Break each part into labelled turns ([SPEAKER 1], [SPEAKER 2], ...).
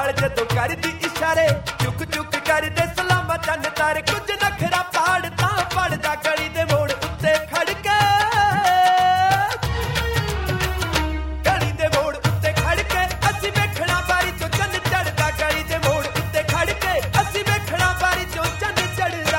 [SPEAKER 1] ਨਾਲ ਜਦੋਂ ਕਰਦੀ ਇਸ਼ਾਰੇ ਚੁੱਕ ਚੁੱਕ ਕਰਦੇ ਸਲਾਮਾਂ ਚੰਨ ਤਾਰੇ ਕੁਝ ਨਖਰਾ ਪਾੜ ਤਾਂ ਪੜਦਾ ਗਲੀ ਦੇ ਮੋੜ ਉੱਤੇ ਖੜ ਕੇ ਗਲੀ ਦੇ ਮੋੜ ਉੱਤੇ ਖੜ ਕੇ ਅਸੀਂ ਵੇਖਣਾ ਬਾਰੀ ਚੋਂ ਚੰਨ ਚੜਦਾ ਗਲੀ ਦੇ ਮੋੜ ਉੱਤੇ ਖੜ ਕੇ ਅਸੀਂ ਵੇਖਣਾ ਬਾਰੀ ਚੋਂ ਚੰਨ ਚੜਦਾ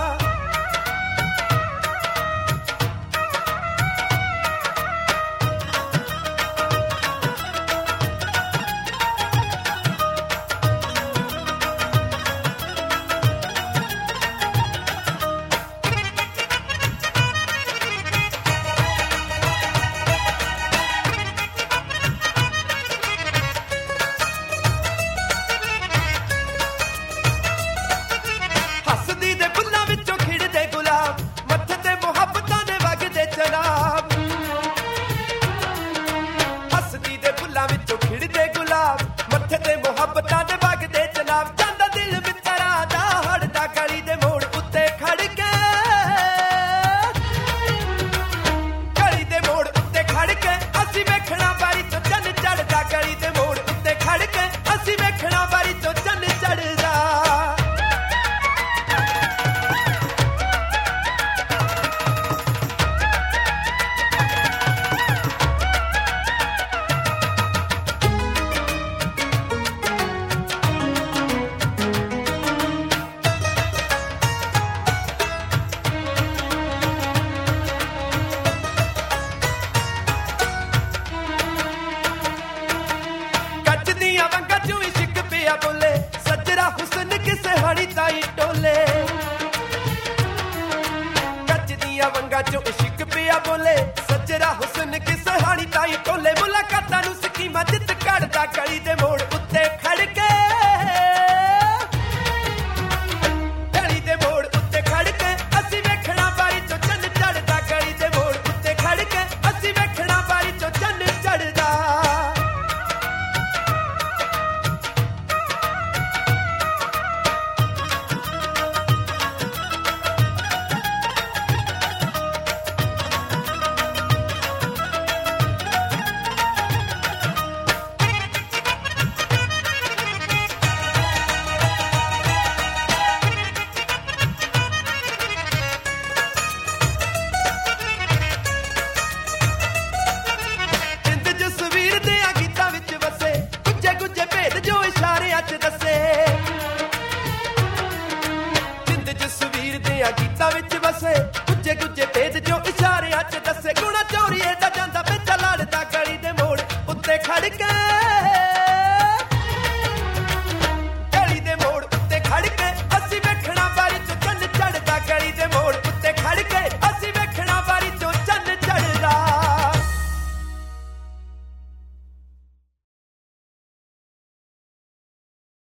[SPEAKER 1] ਹੱਸਦੀ ਦੇ ਫੁੱਲਾਂ ਵਿੱਚੋਂ ਖਿੜਦੇ ਗੁਲਾਬ ਮੱਥੇ ਤੇ ਮੁਹੱਬਤਾਂ ਦੇ ਵਗਦੇ ਚਨਾਬ ਹੱਸਦੀ ਦੇ ਫੁੱਲਾਂ ਵਿੱਚੋਂ ਖਿੜਦੇ ਗੁਲਾਬ ਮੱਥੇ ਤੇ ਮੁਹੱਬਤਾਂ ਦੇ ਵਗਦੇ ਚਨਾਬ ਜਾਂਦਾ ਦਿਲ ਮਿੱਤਰਾਂ ਦਾ ਹੜਦਾ ਗਲੀ ਦੇ ਮੋੜ ਉੱਤੇ ਖੜ ਕੇ ਗਲੀ ਦੇ ਮੋੜ ਉੱਤੇ ਖੜ ਕੇ ਅਸੀਂ ਵੇਖਣਾ ਬਾਰੀ ਤੋਂ ਚੰਨ ਚੜਦਾ ਗਲੀ ਦੇ ਮੋੜ ਉੱਤੇ ਖੜ ਕੇ ਅਸੀਂ ਵੇਖਣਾ ਬਾਰੀ ਤੋਂ ਚੰਨ ਚੜਦਾ ਕੱਚ ਦੀਆਂ ਵੰਗਾਂ ਚੋਂ ਇਸ਼ਕ ਪਿਆ ਬੋਲੇ ਸੱਜਰਾ ਹੁਸਨ ਕਿਸੇ ਹੜੀ ਤਾਈ ਟੋਲੇ ਕੱਚ ਦੀਆਂ ਵੰਗਾਂ ਚੋਂ ਇਸ਼ਕ ਪਿਆ ਬੋਲੇ ਸੱਜਰਾ ਹੁਸਨ ਕਿਸੇ ਹੜੀ ਤਾਈ ਟੋਲੇ ਮੁਲਾਕਾਤਾਂ ਨੂੰ ਸਕੀਮਾਂ ਜਿੱਤ ਕੱਢਦਾ ਗਲੀ ਦੇ ਮੋੜ ਉੱਤੇ ਖੜ ਕੇ ਗਲੀ ਦੇ ਮੋੜ ਉੱਤੇ ਖੜ ਕੇ ਅਸੀਂ ਵੇਖਣਾ ਬਾਰੀ ਚੋਂ ਚੰਨ ਚੜਦਾ ਗਲੀ ਦੇ ਮੋੜ ਉੱਤੇ ਖੜ ਕੇ ਅਸੀਂ ਵੇਖਣਾ ਬਾਰੀ ਚੋਂ ਚੰਨ ਚੜਦਾ ਜਿੰਦ ਜਸਵੀਰ ਦੇ ਆ ਗੀਤਾਂ ਵਿੱਚ ਵਸੇ ਗੁੱਜੇ ਗੁੱਜੇ ਭੇਦ ਜੋ ਇਸ਼ਾਰਿਆਂ 'ਚ ਦੱਸੇ ਜਿੰਦ ਜਸਵੀਰ ਦੇ ਆ ਗੀਤਾਂ ਵਿੱਚ ਵਸੇ ਗੁੱਜੇ ਗੁੱਜੇ